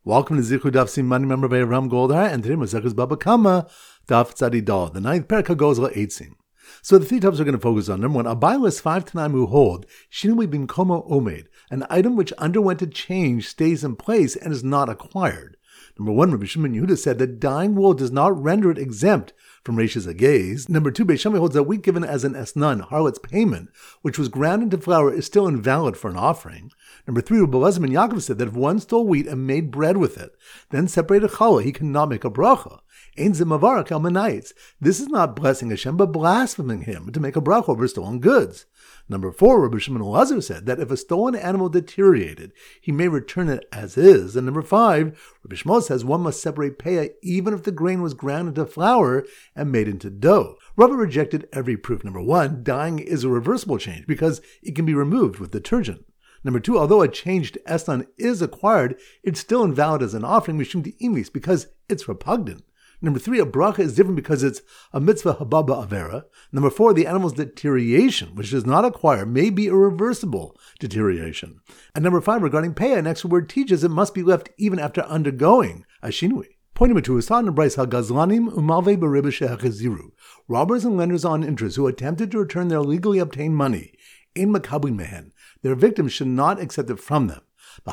Welcome to Zichud Daf Siman member by Ram Goldar, and today Masechus Baba Kama Daf Tzadidal. The ninth parak goes Eitzim. So the three topics we're going to focus on. Number one, Abai lists 5 Tanaim who hold Shinui Bimkomo Omed, an item which underwent a change stays in place and is not acquired. Number one, Rabbi Shimon Yehuda said that dyeing wool does not render it exempt from Reishis Agez. Number two, Beis Shammai holds that wheat given as an esnan, harlot's payment, which was ground into flour, is still invalid for an offering. Number three, Rabbi Elazar ben Yaakov said that if one stole wheat and made bread with it, then separated challah, he cannot make a bracha. Ein ze mavarak al manayitz. This is not blessing Hashem, but blaspheming Him to make a bracha over stolen goods. Number four, Rabbi Shimon Elazar said that if a stolen animal deteriorated, he may return it as is. And number five, Rabbi Shmuel says one must separate peah even if the grain was ground into flour and made into dough. Rabbi rejected every proof. Number one, dyeing is a reversible change because it can be removed with detergent. Number two, although a changed esnan is acquired, it's still invalid as an offering mishum de'imis because it's repugnant. Number three, a bracha is different because it's a mitzvah hababa avera. Number four, the animal's deterioration, which does not acquire, may be a reversible deterioration. And number five, regarding peah, an extra word teaches it must be left even after undergoing a shinui. Point number two is taught in the Brisa Gazlanim umalvei b'riba she'achaziru. Robbers and lenders on interest who attempted to return their legally obtained money, ein makabin mehen, their victims should not accept it from them.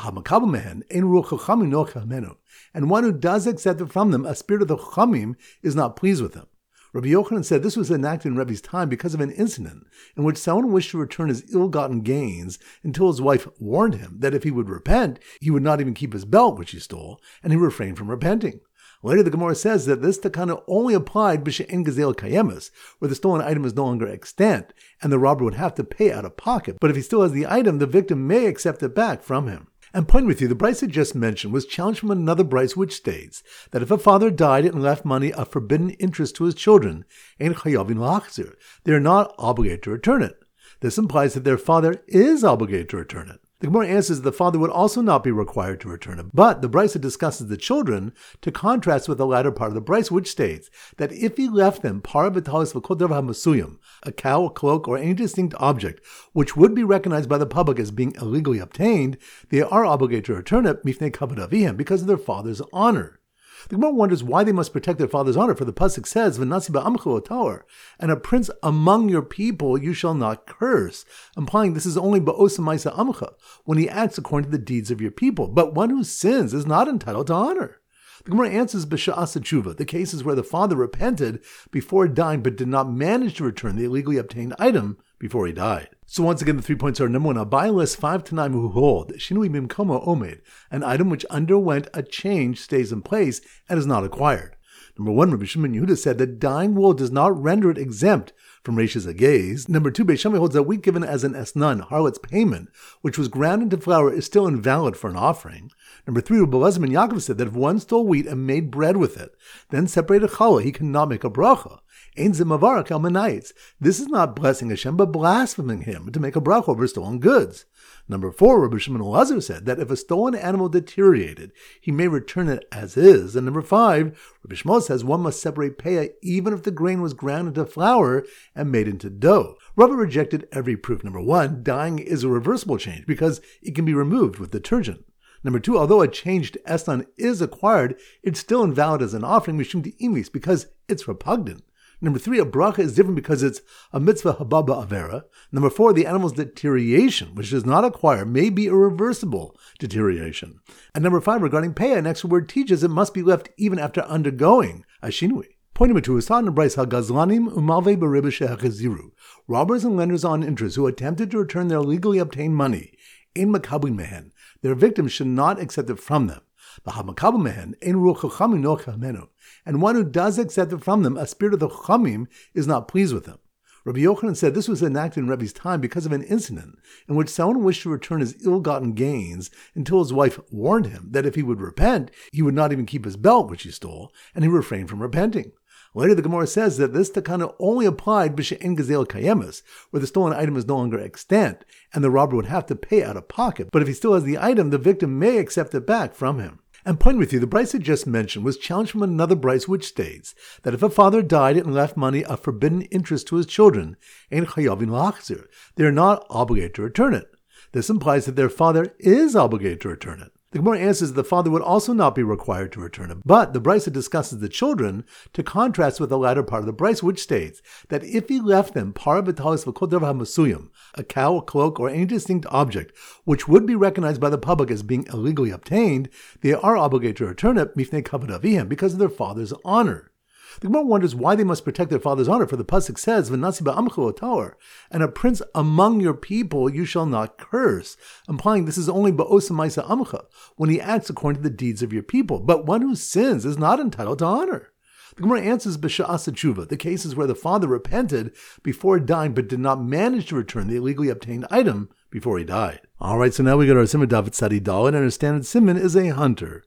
And one who does accept it from them, a spirit of the Chachamim, is not pleased with them. Rabbi Yochanan said this was enacted in Rebbe's time because of an incident in which someone wished to return his ill-gotten gains until his wife warned him that if he would repent, he would not even keep his belt, which he stole, and he refrained from repenting. Later, the Gemara says that this takana only applied b'she'en gazel kayemis, where the stolen item is no longer extant, and the robber would have to pay out of pocket. But if he still has the item, the victim may accept it back from him. And point with you, the Brisa just mentioned was challenged from another Brisa which states that if a father died and left money of forbidden interest to his children, ein chayavin lachzir, they are not obligated to return it. This implies that their father is obligated to return it. The Gemara answers that the father would also not be required to return it. But the Brisa discusses the children to contrast with the latter part of the Brisa, which states that if he left them par v'talis v'kol davar hamasuyim, a cow, a cloak, or any distinct object which would be recognized by the public as being illegally obtained, they are obligated to return it mifnei kavod avihim, because of their father's honor. The Gemara wonders why they must protect their father's honor, for the pasuk says, "V'nasi ba'amcha lo tower," and a prince among your people you shall not curse, implying this is only ba'osa ma'isa amcha, when he acts according to the deeds of your people. But one who sins is not entitled to honor. The Gemara answers b'sha'as tshuva, the cases where the father repented before dying but did not manage to return the illegally obtained item before he died. So once again, the 3 points are: number one, Abai lists 5 Tanaim who hold Shinui Bimkomo Omed, an item which underwent a change stays in place and is not acquired. Number one, Rabbi Shimon Yehuda said that dyeing wool does not render it exempt from Reishis Agez. Number two, Beis Shammai holds that wheat given as an esnan, harlot's payment, which was ground into flour, is still invalid for an offering. Number three, Rabbi Elazar ben Yaakov said that if one stole wheat and made bread with it, then separated challah, he cannot make a bracha. Ein ze mavarak al manayitz. This is not blessing Hashem, but blaspheming Him to make a bracha over stolen goods. Number four, Rabbi Shimon Elazar said that if a stolen animal deteriorated, he may return it as is. And number five, Rabbi Shmuel says one must separate peah even if the grain was ground into flour and made into dough. Rabbi rejected every proof. Number one, dyeing is a reversible change because it can be removed with detergent. Number two, although a changed esnan is acquired, it's still invalid as an offering mishum de'imis because it's repugnant. Number three, a bracha is different because it's a mitzvah hababa avera. Number four, the animal's deterioration, which does not acquire, may be a reversible deterioration. And number five, regarding peah, an extra word teaches it must be left even after undergoing a shinui. Point number two is taught in the Brisa Gazlanim umalvei b'riba she'achaziru. Robbers and lenders on interest who attempted to return their legally obtained money, ein makabin mehen, their victims should not accept it from them. And one who does accept it from them, a spirit of the Chachamim, is not pleased with them. Rabbi Yochanan said this was enacted in Rebbe's time because of an incident in which someone wished to return his ill-gotten gains until his wife warned him that if he would repent, he would not even keep his belt, which he stole, and he refrained from repenting. Later, the Gemara says that this takana only applied b'she'en gazel kayemis, where the stolen item is no longer extant, and the robber would have to pay out of pocket. But if he still has the item, the victim may accept it back from him. And point with you, the Brisa just mentioned was challenged from another Brisa which states that if a father died and left money of forbidden interest to his children, ein chayavin lachzir, they are not obligated to return it. This implies that their father is obligated to return it. The Gemara answers that the father would also not be required to return it. But the Brisa discusses the children to contrast with the latter part of the Brisa, which states that if he left them para v'talis v'kol davar hamasuyim, a cow, a cloak, or any distinct object which would be recognized by the public as being illegally obtained, they are obligated to return it mifnei kavod avihim, because of their father's honor. The Gemara wonders why they must protect their father's honor, for the pasuk says, "V'nasi ba'amcha lo tower," and a prince among your people you shall not curse, implying this is only ba'osa ma'isa amcha, when he acts according to the deeds of your people. But one who sins is not entitled to honor. The Gemara answers b'sha'as tshuva, the cases where the father repented before dying but did not manage to return the illegally obtained item before he died. All right, so now we go to our Simon David Tzadi Dal, and understand that Simon is a hunter.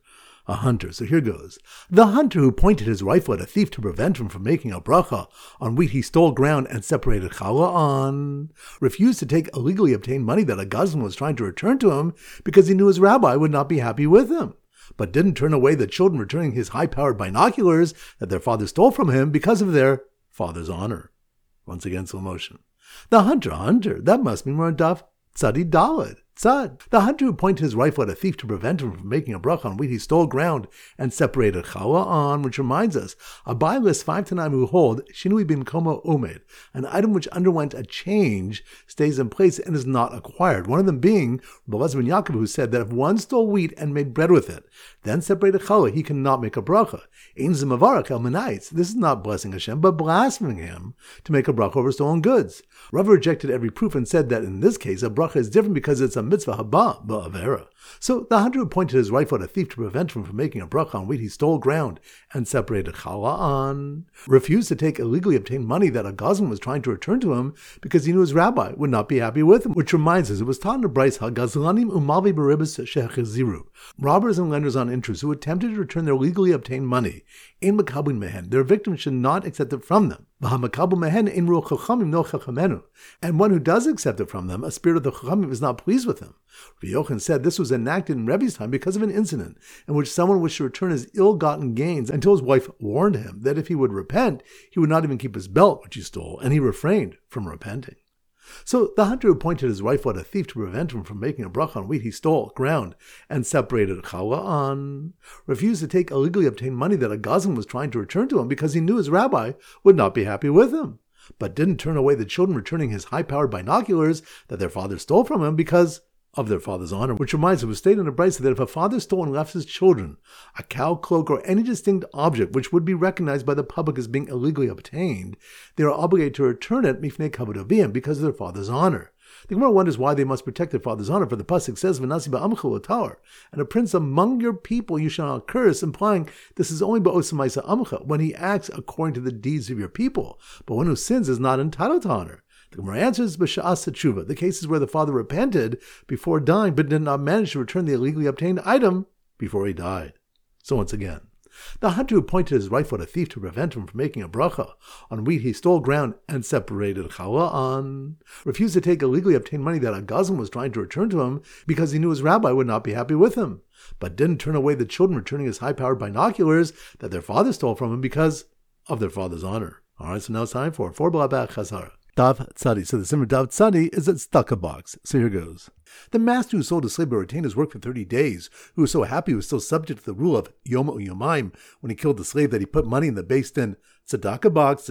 So here goes. The hunter who pointed his rifle at a thief to prevent him from making a bracha on wheat he stole ground and separated challah on, refused to take illegally obtained money that a gazlan was trying to return to him because he knew his rabbi would not be happy with him, but didn't turn away the children returning his high-powered binoculars that their father stole from him because of their father's honor. Once again, slow motion. The hunter, that must be more daf tzadi daled. Tzad. The hunter who pointed his rifle at a thief to prevent him from making a bracha on wheat he stole ground and separated challah on, which reminds us, Abai lists 5 Tanaim who hold shinui bimkomo omed, an item which underwent a change, stays in place, and is not acquired. One of them being Rabbi Elazar ben Yaakov, who said that if one stole wheat and made bread with it, then separated challah, he cannot make a bracha. Ein zemavarach el menayitz. This is not blessing Hashem, but blaspheming him to make a bracha over stolen goods. Rav rejected every proof and said that in this case, a bracha is different because it's a mitzvah haba ba'avera. So the hunter who pointed his rifle at a thief to prevent him from making a bracha on wheat he stole ground and separated challah on, refused to take illegally obtained money that a gazlan was trying to return to him because he knew his rabbi would not be happy with him, which reminds us, it was taught in the Brisa, gazlanim umalvi beribas shecheziru, robbers and lenders on interest who attempted to return their legally obtained money, in makabin mehen, their victims should not accept it from them. And one who does accept it from them, a spirit of the Chachamim is not pleased with him. Rabbi Yochanan said this was enacted in Rebbe's time because of an incident in which someone wished to return his ill-gotten gains until his wife warned him that if he would repent, he would not even keep his belt, which he stole, and he refrained from repenting. So the hunter who pointed his rifle at a thief to prevent him from making a bracha on wheat he stole ground and separated challah on, refused to take illegally obtained money that a gazlan was trying to return to him because he knew his rabbi would not be happy with him, but didn't turn away the children returning his high-powered binoculars that their father stole from him because of their father's honor, which reminds us, it was stated in the Brisa that if a father stole and left his children a cow, cloak, or any distinct object which would be recognized by the public as being illegally obtained, they are obligated to return it mifnei kavod avihim, because of their father's honor. The Gemara wonders why they must protect their father's honor, for the pasuk says, "V'nasi ba'amcha lo tower," and a prince among your people you shall not curse, implying this is only ba'osa ma'isa amcha, when he acts according to the deeds of your people, but one who sins is not entitled to honor. The Gemara answers b'sha'as tshuva, the cases where the father repented before dying but did not manage to return the illegally obtained item before he died. So once again, the hunter who pointed his rifle at a thief to prevent him from making a bracha on wheat he stole ground and separated challah on, refused to take illegally obtained money that a gazlan was trying to return to him because he knew his rabbi would not be happy with him, but didn't turn away the children returning his high-powered binoculars that their father stole from him because of their father's honor. All right, so now it's time for Blabach Chazara. Dav Tzadi. So the Simmer Dav Tzadi is a stucca box. So here goes. The master who sold a slave but retained his work for 30 days, who was so happy he was still subject to the rule of Yom U'Yomaim when he killed the slave that he put money in the based-in tzedakah box,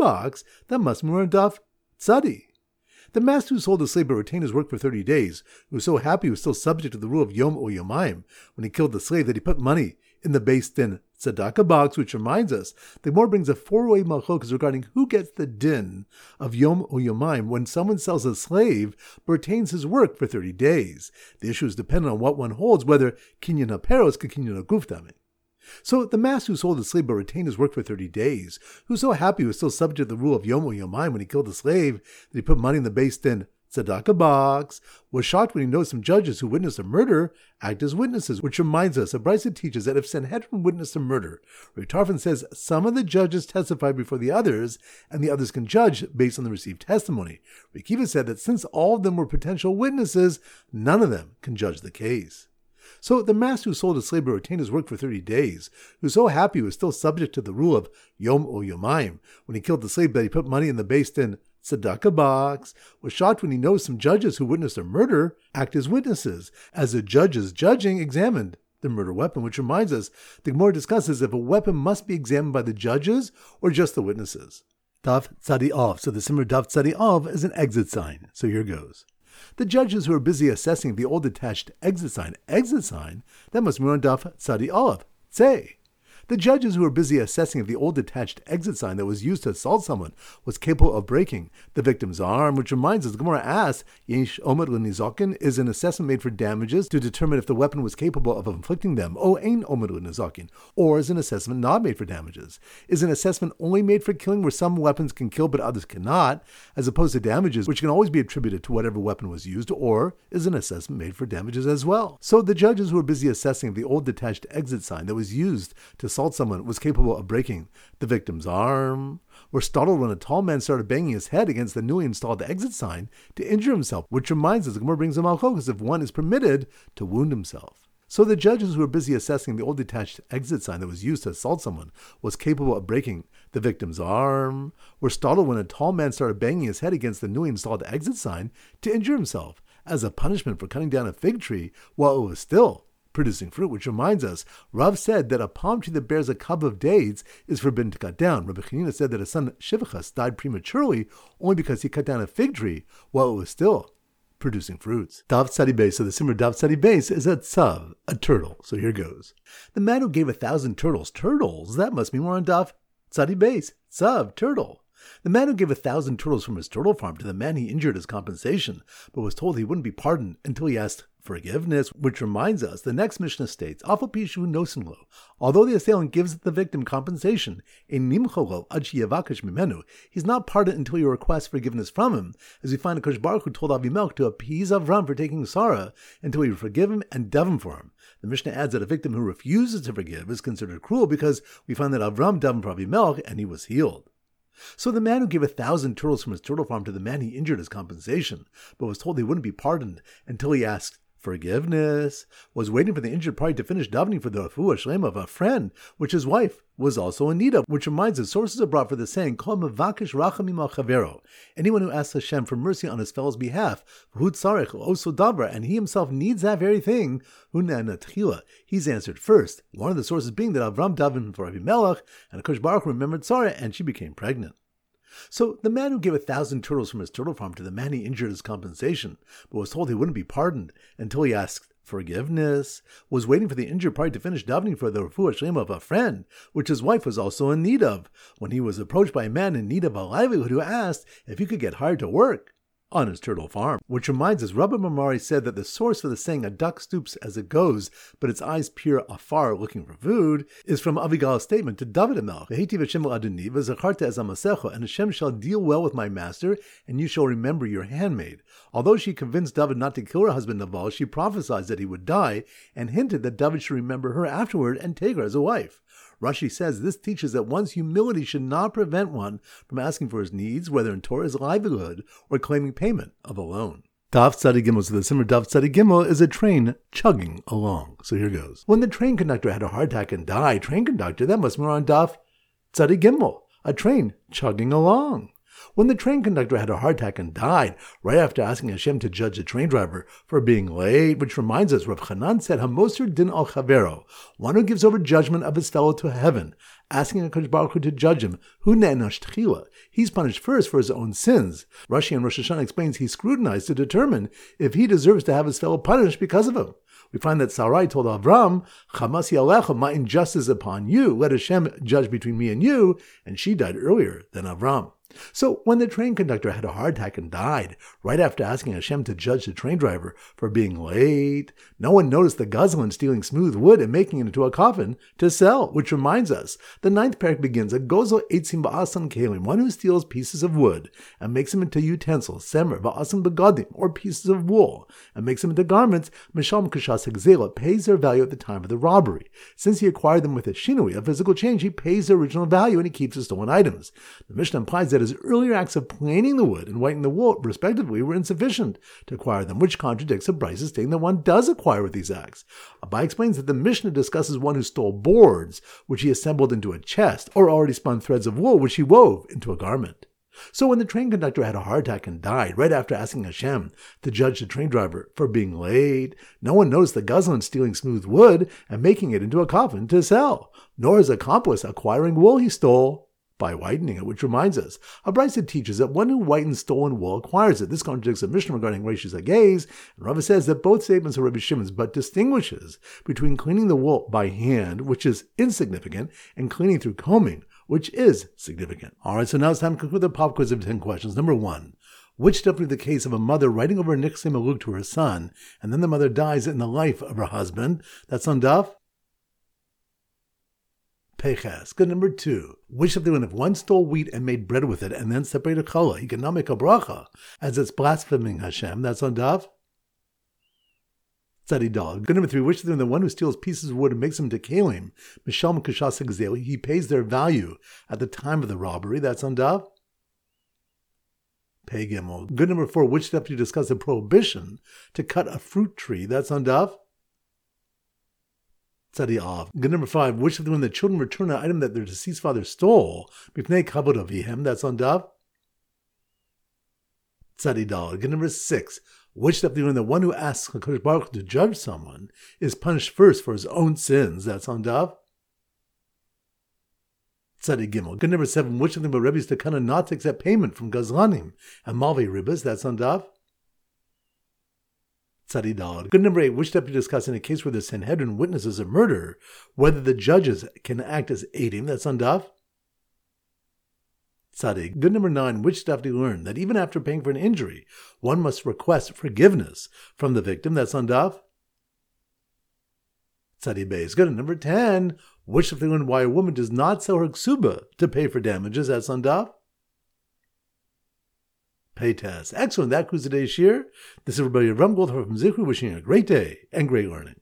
that must be more Dav Tzadi. The master who sold a slave but retained his work for 30 days, who was so happy he was still subject to the rule of Yom U'Yomaim when he killed the slave that he put money in the based-in tzedakah box, which reminds us, the Gemara brings a 4-way machlokas regarding who gets the din of Yom U'Yomaim when someone sells a slave but retains his work for 30 days. The issue is dependent on what one holds, whether kinyan haperos ka kinyan haguf. So the master who sold a slave but retained his work for 30 days, who was so happy he was still subject to the rule of Yom U'Yomaim when he killed the slave that he put money in the based-in tzedakah box, was shocked when he noticed some judges who witnessed a murder act as witnesses, which reminds us, a Brisa teaches that if Sanhedrin witnessed a murder, Rabbi Tarfon says some of the judges testify before the others, and the others can judge based on the received testimony. Rabbi Kiva said that since all of them were potential witnesses, none of them can judge the case. So the master who sold a slave but retained his work for 30 days, who was so happy he was still subject to the rule of Yom U'Yomaim when he killed the slave that he put money in the based-in tzedakah box, was shocked when he noticed some judges who witnessed a murder act as witnesses, as the judges judging examined the murder weapon, which reminds us, the Gemara discusses if a weapon must be examined by the judges or just the witnesses. Daf Tzadi Av. So the Simmer Daf Tzadi Av is an exit sign. So here goes. The judges who are busy assessing the old attached exit sign, that must be on Daf Tzadi Av. Say. The judges who were busy assessing if the old attached exit sign that was used to assault someone was capable of breaking the victim's arm, which reminds us, the Gemara asks, Yesh Omer Nizakin is an assessment made for damages to determine if the weapon was capable of inflicting them. O Ein Omer Nizakin, or is an assessment not made for damages? Is an assessment only made for killing where some weapons can kill but others cannot, as opposed to damages which can always be attributed to whatever weapon was used, or is an assessment made for damages as well? So the judges who were busy assessing if the old detached exit sign that was used to assault someone was capable of breaking the victim's arm, were startled when a tall man started banging his head against the newly installed exit sign to injure himself, which reminds us, the Gemara brings a malchokos if one is permitted to wound himself. So the judges who were busy assessing the old detached exit sign that was used to assault someone was capable of breaking the victim's arm, were startled when a tall man started banging his head against the newly installed exit sign to injure himself as a punishment for cutting down a fig tree while it was still producing fruit, which reminds us, Rav said that a palm tree that bears a cob of dates is forbidden to cut down. Rabbi Chanina said that his son Shivchas died prematurely only because he cut down a fig tree while it was still producing fruits. Dav Tzadi Beis, so the Simmer Dav Tzadi Beis is a tzav, a turtle. So here goes. The man who gave 1,000 turtles, that must be more on Dav Tzadi Beis, tzav, turtle. The man who gave 1,000 turtles from his turtle farm to the man he injured as compensation, but was told he wouldn't be pardoned until he asked forgiveness, which reminds us, the next Mishnah states, Afal Pishu Nosinlo, although the assailant gives the victim compensation, he's not pardoned until he requests forgiveness from him, as we find HaKadosh Baruch Hu told Avimelech to appease Avram for taking Sarah until he would forgive him and daven for him. The Mishnah adds that a victim who refuses to forgive is considered cruel because we find that Avram davened for Avimelech and he was healed. So the man who gave 1,000 turtles from his turtle farm to the man he injured as compensation, but was told he wouldn't be pardoned until he asked forgiveness, was waiting for the injured party to finish davening for the refuah shlema of a friend, which his wife was also in need of, which reminds us, sources are brought for the saying, Kol mevakesh rachamim al chavero, anyone who asks Hashem for mercy on his fellow's behalf, hu tzarech oso dabra, and he himself needs that very thing, hu ne'ana tchila, he's answered first. One of the sources being that Avram davened for Avimelech, and HaKadosh Baruch Hu remembered Sarah, and she became pregnant. So the man who gave 1,000 turtles from his turtle farm to the man he injured as compensation, but was told he wouldn't be pardoned until he asked forgiveness, was waiting for the injured party to finish davening for the refuah shlema of a friend, which his wife was also in need of, when he was approached by a man in need of a livelihood who asked if he could get hired to work on his turtle farm. Which reminds us, Rabbi Mamari said that the source for the saying, a duck stoops as it goes, but its eyes peer afar looking for food, is from Avigal's statement to David HaMelech, V'heiti v'Hashem l'adoni, v'zacharta ez amasecha, and Hashem shall deal well with my master, and you shall remember your handmaid. Although she convinced David not to kill her husband Nabal, she prophesied that he would die, and hinted that David should remember her afterward and take her as a wife. Rashi says this teaches that one's humility should not prevent one from asking for his needs, whether in Torah's livelihood or claiming payment of a loan. Daf Tzadi Gimel, so the Simmer Daf Tzadi Gimel is a train chugging along. So here goes. When the train conductor had a heart attack and died, train conductor, that must be on Daf Tzadi Gimel, a train chugging along. When the train conductor had a heart attack and died, right after asking Hashem to judge the train driver for being late, which reminds us, Rav Chanan said, Hamoser din al chavero, one who gives over judgment of his fellow to heaven, asking HaKadosh Baruch Hu to judge him, hu ne'enash tchila, he's punished first for his own sins. Rashi and Rosh Hashanah explains he's scrutinized to determine if he deserves to have his fellow punished because of him. We find that Sarai told Avram, Chamasi alecha, my injustice upon you, let Hashem judge between me and you, and she died earlier than Avram. So when the train conductor had a heart attack and died, right after asking Hashem to judge the train driver for being late, no one noticed the Gazlan stealing smooth wood and making it into a coffin to sell, which reminds us, the 9th parak begins, a gozo eitzim ba'asan kelim, one who steals pieces of wood and makes them into utensils, semer ba'asan begadim, or pieces of wool, and makes them into garments, misham kashas hegzela, pays their value at the time of the robbery. Since he acquired them with a shinui, a physical change, he pays the original value and he keeps the stolen items. The Mishnah implies that his earlier acts of planing the wood and whitening the wool, respectively, were insufficient to acquire them, which contradicts Abrai's stating that one does acquire with these acts. Abai explains that the Mishnah discusses one who stole boards, which he assembled into a chest, or already spun threads of wool, which he wove into a garment. So when the train conductor had a heart attack and died right after asking Hashem to judge the train driver for being late, no one noticed the Gazlan stealing smooth wood and making it into a coffin to sell, nor his accomplice acquiring wool he stole by whitening it, which reminds us, a Brisa teaches that one who whitens stolen wool acquires it. This contradicts a Mishnah regarding Reishis Hagez, and Rava says that both statements are Rabbi Shimon's, but distinguishes between cleaning the wool by hand, which is insignificant, and cleaning through combing, which is significant. All right, so now it's time to conclude the pop quiz of 10 questions. Number 1. Which definitely the case of a mother writing over Nichsei Maluk to her son, and then the mother dies in the life of her husband? That's on Daf Peches. Good. Number 2. Which of the one, if one stole wheat and made bread with it and then separated challah, he cannot make a bracha, as it's blaspheming Hashem? That's on Daf Tzadidal. Good. Number 3. Which of the one who steals pieces of wood and makes them to kalim, Mishal Kashas Gzeli, he pays their value at the time of the robbery? That's on Daf Pei Gimel. Good. Number 4. Which step do you discuss the prohibition to cut a fruit tree? That's on Daf Tzadi Av. Good. Number 5. Which of the when the children return an item that their deceased father stole, Bifnei Kavod Avihem? That's on Daf Tzadi Dal. Good. Number 6. Which step do when the one who asks HaKadosh Baruch Hu to judge someone is punished first for his own sins? That's on Daf Tzadi Gimel. Good. Number 7. Which of them were Rebbe's Takana not to accept payment from Gazlanim and Malvei Ribbas? That's on Daf Tzadi Dalad. Good. Number 8. Which step do you discuss in a case where the Sanhedrin witnesses a murder, whether the judges can act as aidim? That's on Daf Tzadi. Good. Number 9. Which step do you learn that even after paying for an injury, one must request forgiveness from the victim? That's on Daf Tzadi Beis. Good. Number 10. Which step do you learn why a woman does not sell her ksuba to pay for damages? That's on Daf Peites. Excellent. That concludes today's shir. This is everybody Ram Goldhar from Zichru, wishing you a great day and great learning.